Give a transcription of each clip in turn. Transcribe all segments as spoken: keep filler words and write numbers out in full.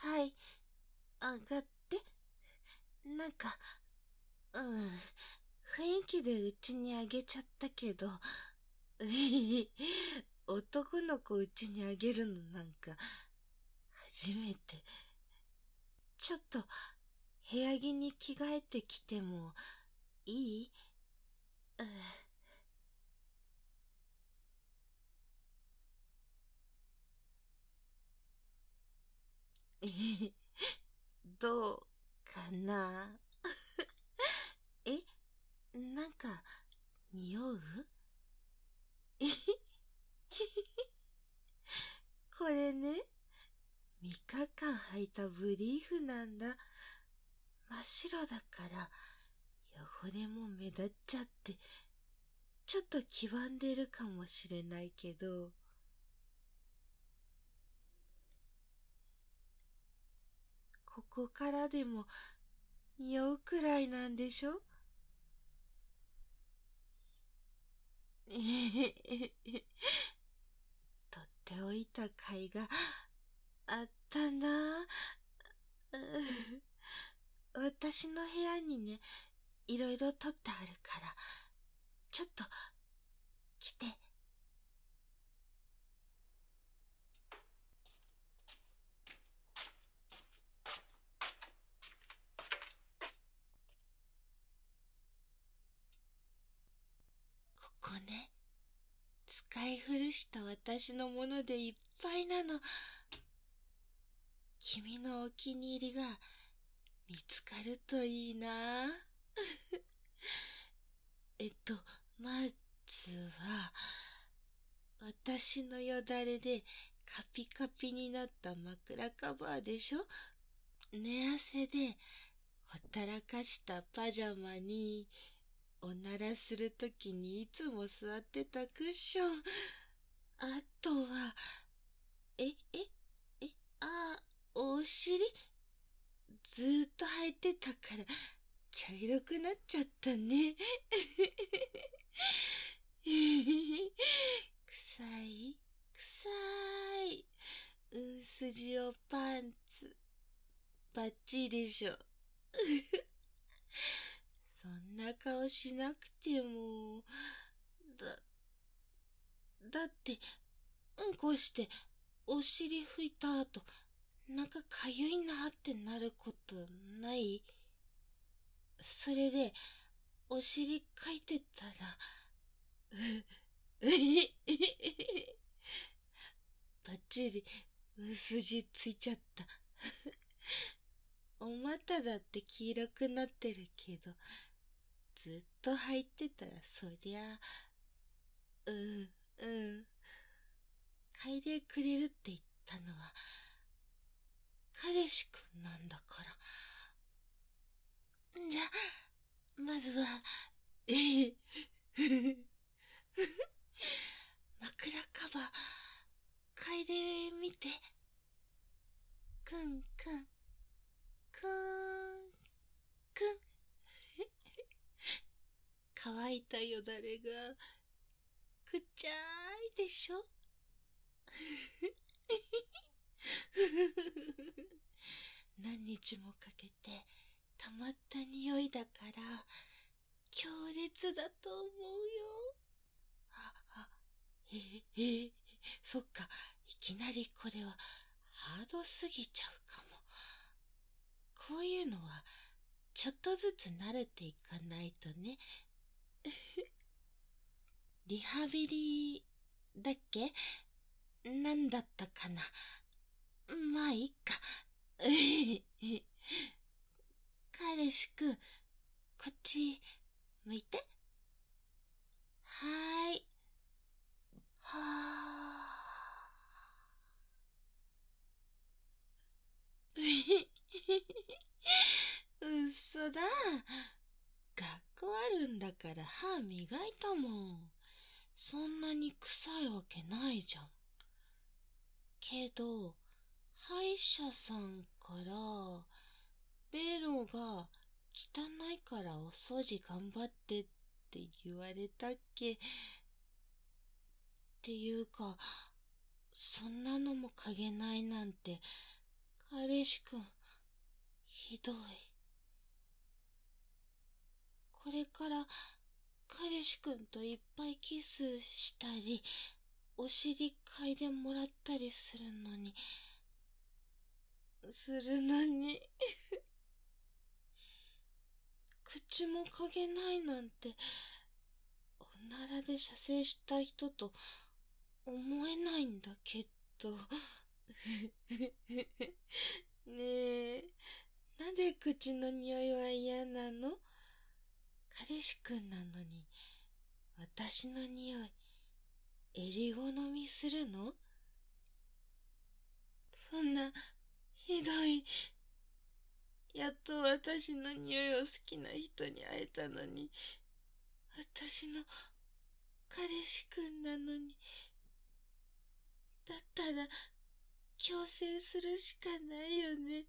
はい、上がって。なんか、うん、雰囲気でうちにあげちゃったけど、男の子うちにあげるのなんか、初めて。ちょっと、部屋着に着替えてきても、いい？うんどうかな？え、なんか、匂う？これね、みっかかん履いたブリーフなんだ。真っ白だから、汚れも目立っちゃって、ちょっと黄ばんでるかもしれないけど、ここからでも匂うくらいなんでしょ？えへへへ。取っておいた甲斐があったな。うん私の部屋にね、いろいろ取ってあるから、ちょっと来て。ここね、使い古した私のものでいっぱいなの。君のお気に入りが見つかるといいな。えっと、まずは、私のよだれでカピカピになった枕カバーでしょ？寝汗でほったらかしたパジャマに、おならするときにいつも座ってたクッション。あとは、え、え、え、あ、お尻ずーっと履いてたから茶色くなっちゃったね。臭い、臭い。うんすじおパンツ、バッチリでしょ。そんな顔しなくても、だ、だって、うんこしてお尻拭いた後、なんかかゆいなってなることない？それで、お尻かいてたら、バッチリ薄字ついちゃった。お股だって黄色くなってるけど、ずっと履いてたらそりゃ、うん、うん。嗅いでくれるって言ったのは、彼氏くんなんだから。んじゃ、まずは、えへ枕カバー、嗅いでみて。くんくん、くーん、くん。乾いたよだれが、くっちゃーいでしょ？何日もかけて溜まった匂いだから強烈だと思うよ。あ、あ、えええそっか、いきなりこれはハードすぎちゃうかも。こういうのはちょっとずつ慣れていかないとね。リハビリだっけ？なんだったかな。まあいいか。彼氏くん、こっち向いて。はーい。はー。うっそだ。学校あるんだから歯磨いたもん。そんなに臭いわけないじゃん。けど、歯医者さんから、ベロが汚いからお掃除頑張ってって言われたっけ？っていうか、そんなのも嗅げないなんて、 彼氏くん、ひどい。これから彼氏くんといっぱいキスしたり、お尻嗅いでもらったりするのに、するのに、口も嗅げないなんて、おならで射精した人と思えないんだけど。ねえ、なんで口の匂いは嫌なの？彼氏くんなのに、私の匂い、襟好みするの？そんな、ひどい。やっと私の匂いを好きな人に会えたのに、私の彼氏くんなのに。だったら、強制するしかないよね。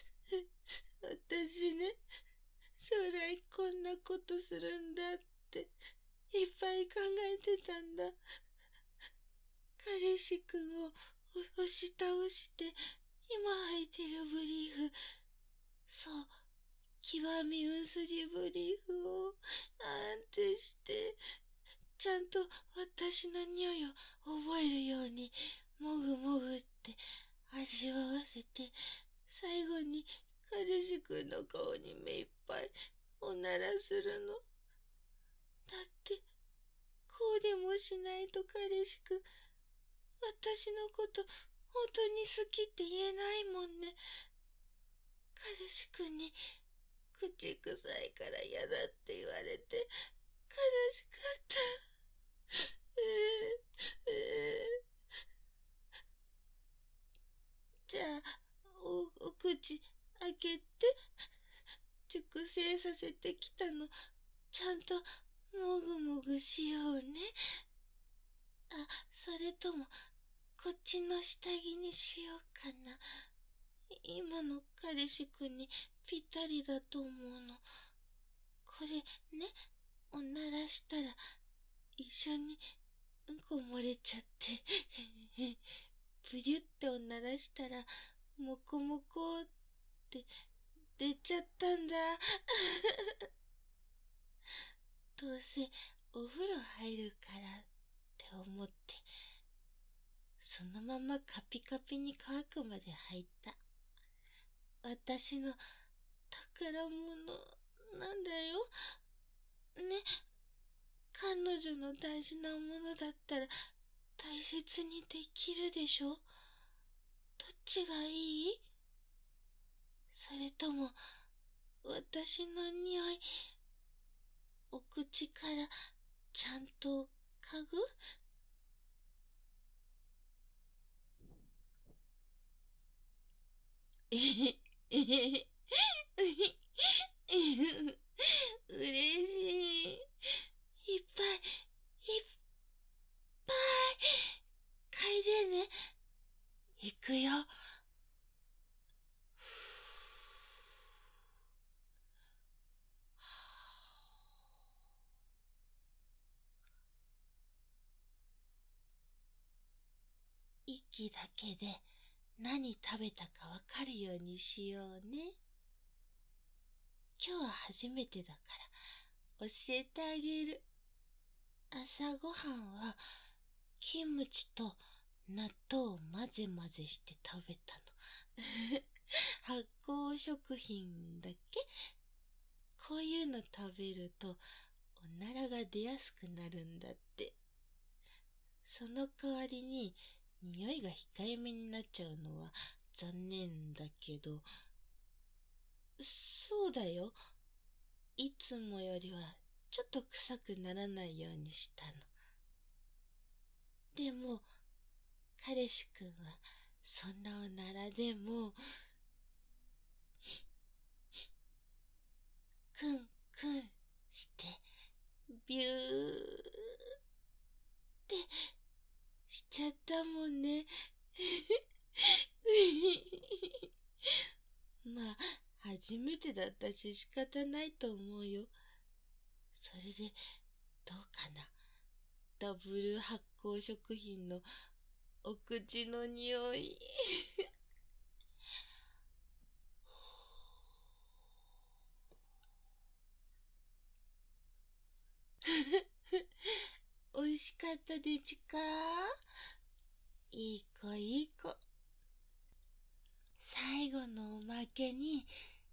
私ね、将来こんなことするんだっていっぱい考えてたんだ。彼氏くんを押し倒して、今履いてるブリーフ、そう、極み薄りブリーフをあんてして、ちゃんと私の匂いを覚えるように、もぐもぐって味わわせて、最後に彼氏くんの顔に目いっぱいおならするの。だって、こうでもしないと彼氏くん、私のこと本当に好きって言えないもんね。彼氏くんに口臭いから嫌だって言われて悲しかった。えーえーじゃあ、お、お口開けて、熟成させてきたの、ちゃんともぐもぐしようね。あ、それとも、こっちの下着にしようかな。今の彼氏くんにぴったりだと思うの。これね、おならしたら一緒にうんこ漏れちゃってブリュっておならしたらもこもこって出ちゃったんだどうせお風呂入るからって思って、そのままカピカピに乾くまで履いた。私の宝物なんだよ。ね、彼女の大事なものだったら大切にできるでしょ。どっちがいい？それとも私の匂い、お口からちゃんと嗅ぐ？えへえへへうれしい。いっぱいいっぱい嗅いでね。いくよ。息だけで何食べたかわかるようにしようね。今日は初めてだから教えてあげる。朝ごはんはキムチと納豆を混ぜ混ぜして食べたの。発酵食品だっけ？こういうの食べるとおならが出やすくなるんだって。その代わりに匂いが控えめになっちゃうのは残念だけど、そうだよ。いつもよりはちょっと臭くならないようにしたの。でも、彼氏くんはそんなおならでも、くんくんして、ビューってしちゃったもんね。まあ、初めてだったし仕方ないと思うよ。それで、どうかな。ダブル発酵食品のお口の匂い。 だったでちか？いい子いい子。最後のおまけに、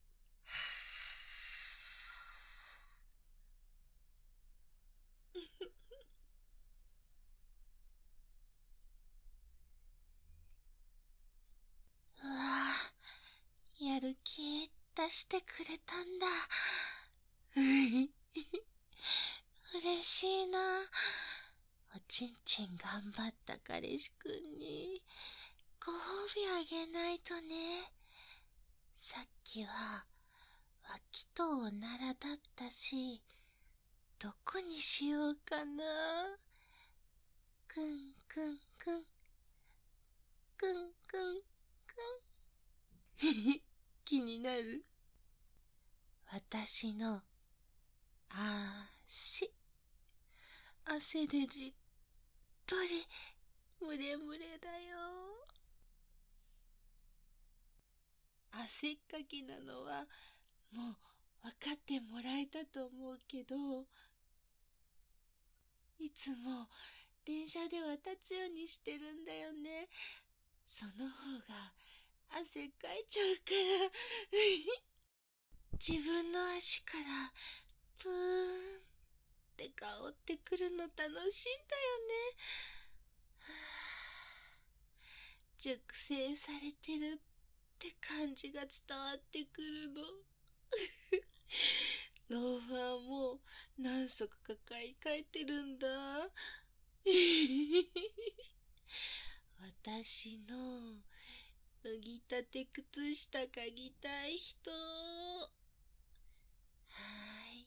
うわぁ、やる気出してくれたんだ。嬉しいな。おちんちん頑張った彼氏くんにご褒美あげないとね。さっきは脇とおならだったし、どこにしようかな。くんくんくんくんくんくん気になる？私の足、汗でじっとりムレムレだよ。汗っかきなのはもう分かってもらえたと思うけど、いつも電車で渡つようにしてるんだよね。その方が汗かいちゃうから自分の足からプーンって香ってくるの楽しいんだよね。熟成されてるって感じが伝わってくるの。ローファーも何足か買い替えてるんだ。私の脱ぎたて靴下嗅ぎたい人。はーい。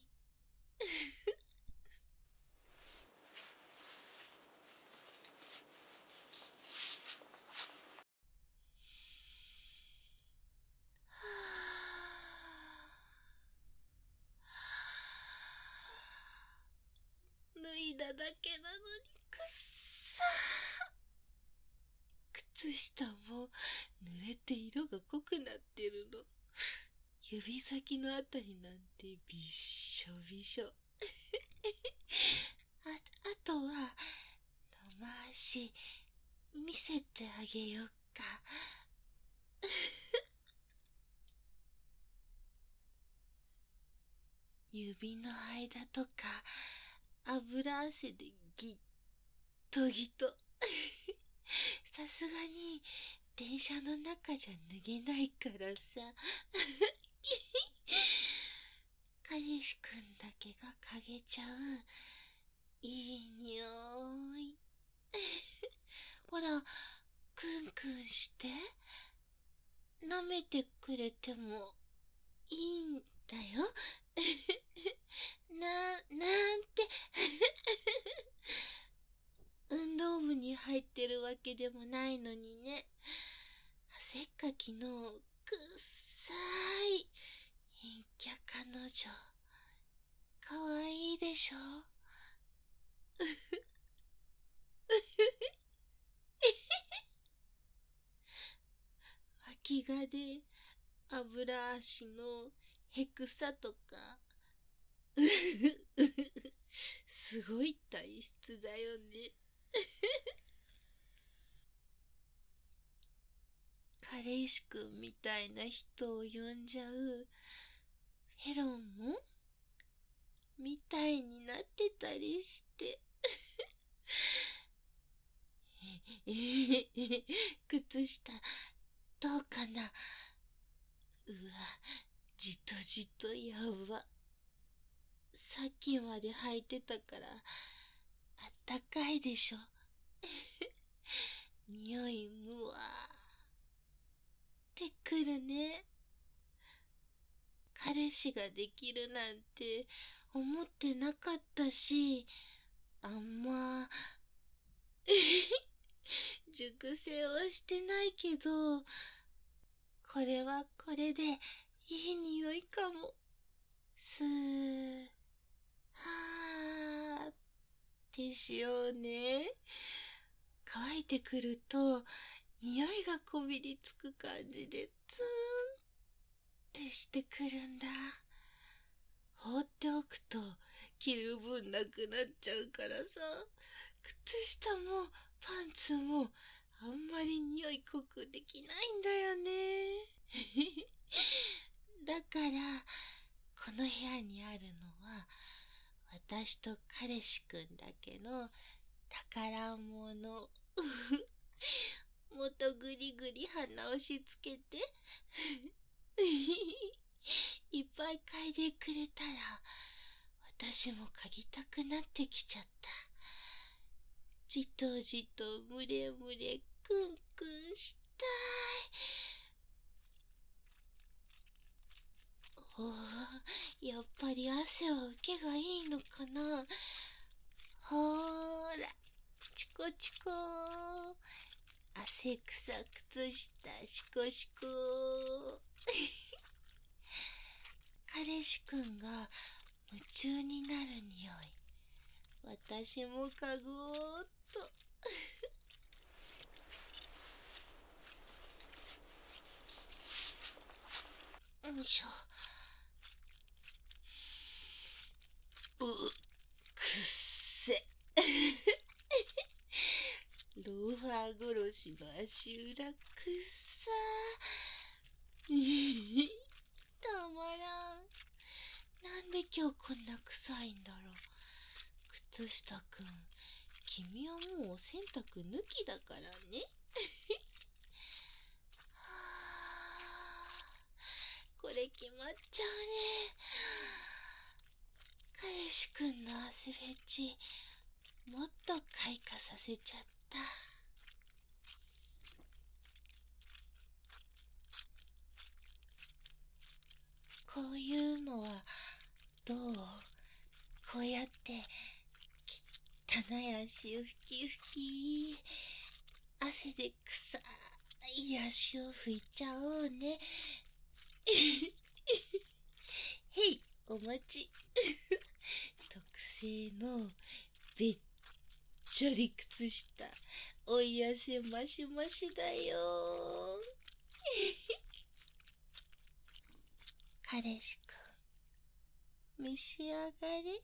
脱いだだけなのにくっさー。靴下も濡れて色が濃くなってるの。指先のあたりなんてびっしょびしょ。あ、あとは野回し見せてあげよっか。指の間とか油汗でギッとギト。さすがに電車の中じゃ脱げないからさ。彼氏くんだけが嗅げちゃういい匂い。ほら、クンクンして舐めてくれてもいいんだよ。な、なんて。運動部に入ってるわけでもないのにね。汗っかきのくっさい陰キャ彼女、かわいいでしょ。脇がで油足のヘクサとかすごい体質だよね。彼氏くんみたいな人を呼んじゃうフェロモンみたいになってたりしてえへへ、靴下どうかな。うわ、じとじとやば。さっきまで履いてたからあったかいでしょ。匂いむわーってくるね。彼氏ができるなんて思ってなかったし、あんま熟成はしてないけど、これはこれでいい匂いかも。スーはーってしようね。乾いてくると匂いがこびりつく感じでツーンってしてくるんだ。放っておくと着る分なくなっちゃうからさ、 靴下もパンツもあんまり匂い濃くできないんだよね。だから、この部屋にあるのは、私と彼氏くんだけの宝物。もっとぐりぐり鼻押しつけて。いっぱい嗅いでくれたら、私も嗅ぎたくなってきちゃった。じとじとむれむれくんくんしたい。おお、やっぱり汗は受けがいいのかな。ほーら、チコチコー。汗臭靴下シコシコー。彼氏くんが夢中になる匂い。私も嗅ごうっと。よいしょ。うっ、くっせ。ローファー殺しの足裏くっさー。たまらん。なんで今日こんな臭いんだろう。靴下くん、君はもうお洗濯抜きだからね。はあ、これ決まっちゃうね。彼氏くんの汗フェチ、もっと開花させちゃった。こういうのはどう？こうやって汚い足をふきふき、汗で臭い足を拭いちゃおうね。へい、お待ち。特製のべっちょり靴下、おい汗マシマシだよ。彼氏くん、召し上がれ。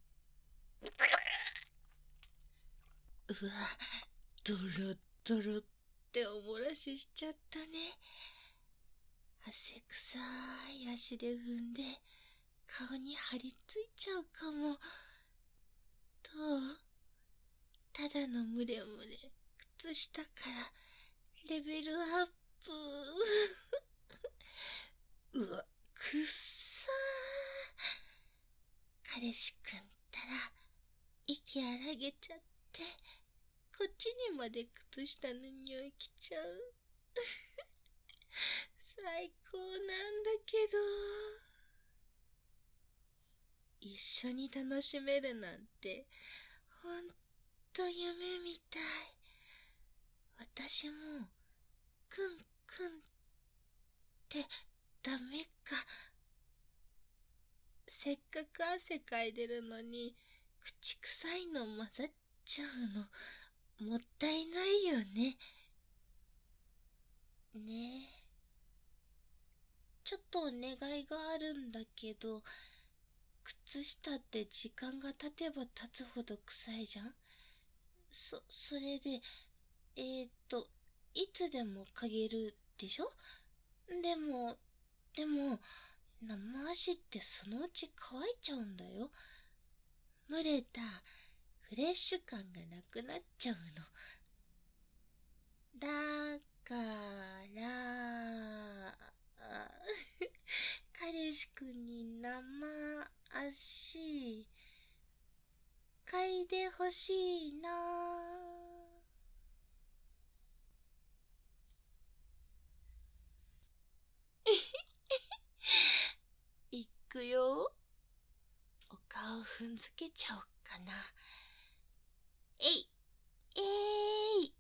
うわ、ドロドロっておもらししちゃったね。汗臭い足で踏んで顔に張り付いちゃうかも。どう？ただのムレムレ靴下からレベルアップ。うわ、くっさー。彼氏くんったら息荒げちゃってこっちにまで靴下の匂いきちゃう。最高なんだけど。一緒に楽しめるなんてほんと夢みたい。私もくんくんってダメか。せっかく汗かいでるのに口臭いの混ざっちゃうのもったいないよね。ねえ、ちょっとお願いがあるんだけど、靴下って時間が経てば経つほど臭いじゃん。そ、それで、えーっと、いつでも嗅げるでしょ。でも、でも、生足ってそのうち乾いちゃうんだよ。蒸れたフレッシュ感がなくなっちゃうの。だから、あ彼氏くんに生足、嗅いでほしいな。いくよ。お顔踏んづけちゃおっかな。えい、えい。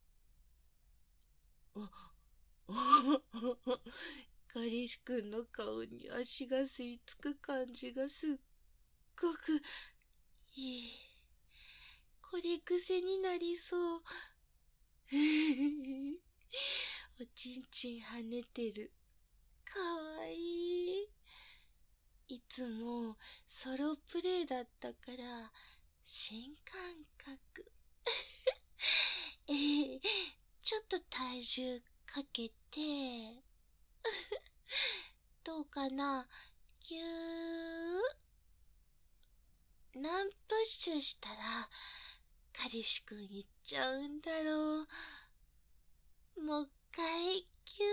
お、お、彼氏くんの顔に足が吸い付く感じがすっごくいい。これ癖になりそう。おちんちん跳ねてる。かわいい。いつもソロプレイだったから新感覚。 えー、ちょっと体重かけて、どうかな。ぎゅー。何プッシュしたら彼氏くん行っちゃうんだろう。もう一回ぎゅ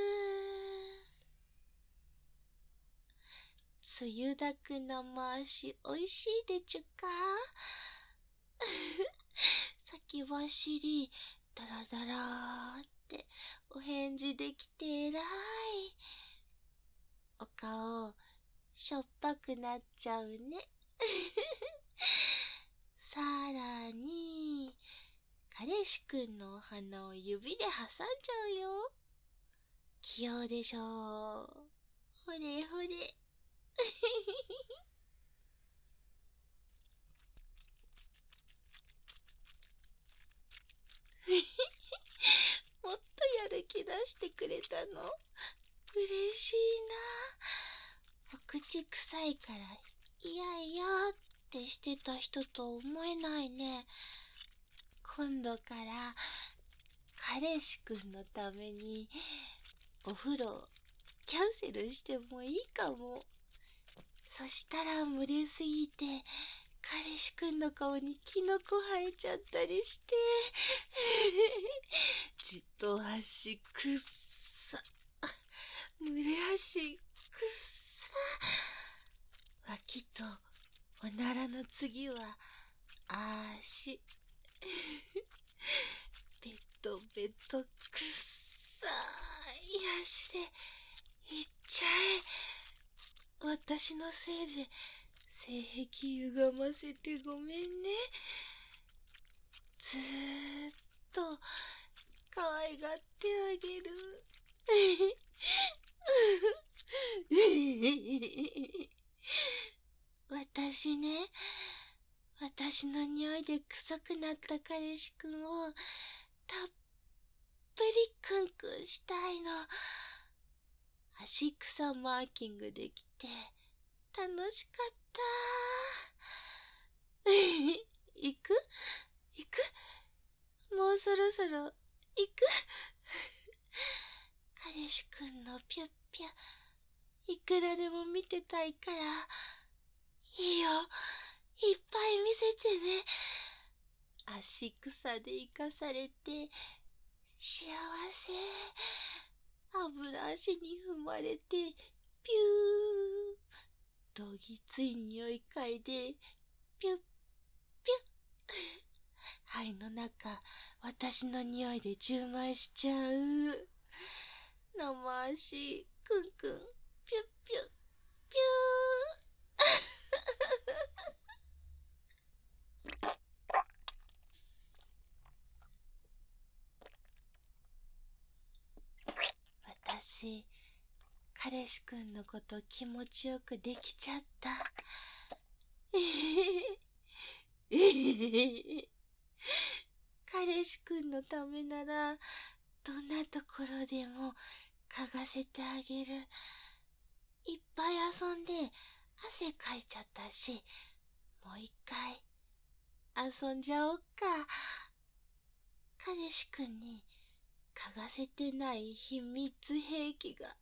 ー。つゆだく生足おいしいでちゅか。先走りダラダラーってお返事できてえらい。お顔しょっぱくなっちゃうね。さらに彼氏くんのお鼻を指で挟んじゃうよ。器用でしょう。ほれほれ。もっとやる気出してくれたの？嬉しいな。お口臭いからいやいやってしてた人と思えないね。今度から彼氏くんのためにお風呂キャンセルしてもいいかも。そしたら蒸れすぎて彼氏くんの顔にキノコ生えちゃったりしてじっと足くっさ、蒸れ足くっさ。脇とおならの次は足。ベトベトくっさい足でいっちゃえ。私のせいで性癖歪ませてごめんね。ずーっと可愛がってあげる。私ね、私の匂いで臭くなった彼氏くんをたっぷりクンクンしたいの。足草マーキングできて楽しかった。行く行くもうそろそろ行く。彼氏くんのピュッピュいくらでも見てたいから、いいよ、いっぱい見せてね。足草で生かされて幸せ。油足に踏まれてピュー。どぎつい匂い嗅いでピュッピュッ。肺の中私の匂いで充満しちゃう。生足くんくんピュッピュッピュー。私彼氏くんのこと気持ちよくできちゃった。えへへえへへ。彼氏くんのためならどんなところでも嗅がせてあげる。いっぱい遊んで汗かいちゃったし、もう一回遊んじゃおっか。彼氏くんに嗅がせてない秘密兵器が。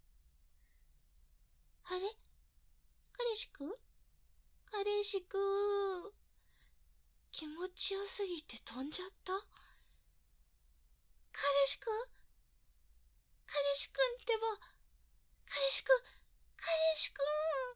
あれ？彼氏くん？彼氏くん。気持ちよすぎて飛んじゃった？彼氏くん？彼氏くんってば、彼氏くん、彼氏くん。